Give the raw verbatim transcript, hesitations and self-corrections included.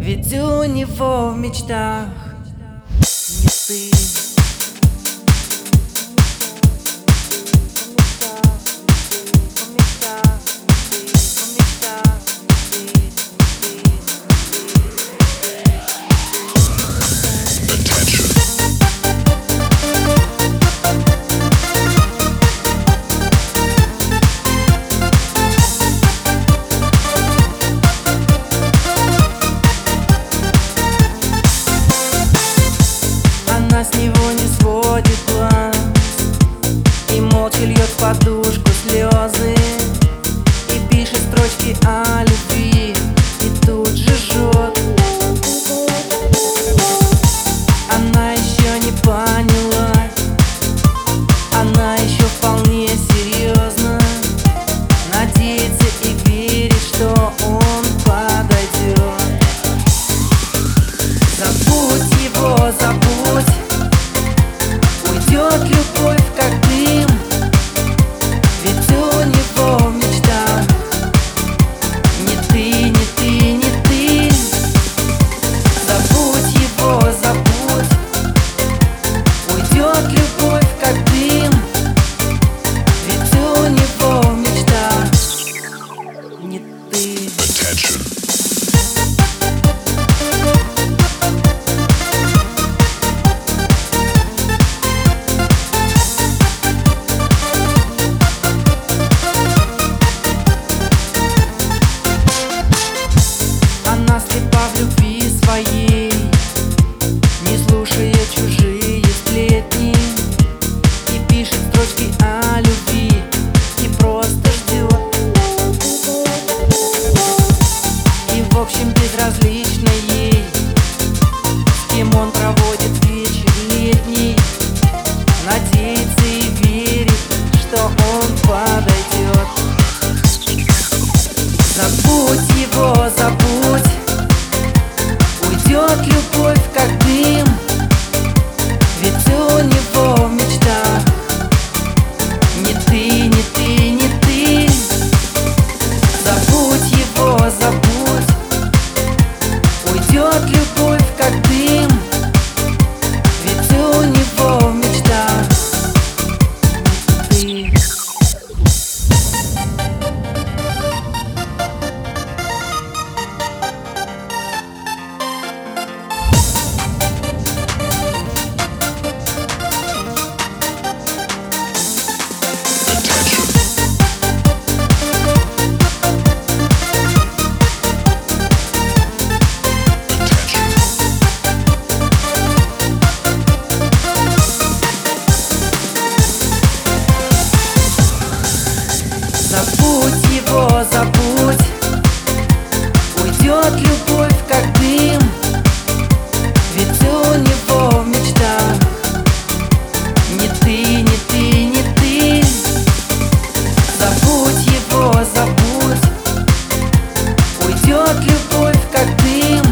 Ведь у него в мечтах не ты. Она с него не сводит глаз и молча льет в подушку слезы, и пишет строчки о любви, и тут же жжет. Она еще не поняла, она еще вполне серьезно надеется и верит, что он подойдет. Забудь его, забудь, уйдет любовь как дым, ведь у него в мечтах не ты, не ты, не ты. Забудь его, забудь, уйдет любовь как дым, ведь у него в мечтах не ты. Она слепа в любви своей, не слушая чужие сплетни, и пишет строчки о любви, и просто ждет. И в общем безразлично ей, с кем он проводит вечер летний, надеется и верит, что он подойдет. Забудь его, забудь, уйдет любовь как дым, ведь у него в мечтах не ты, не ты, не ты. Забудь его, забудь, уйдет любовь как дым, ведь у него в мечтах не ты. Забудь его, забудь, уйдет любовь как дым, ведь у него в мечтах не ты, не ты, не ты. Забудь его, забудь, уйдет любовь как дым,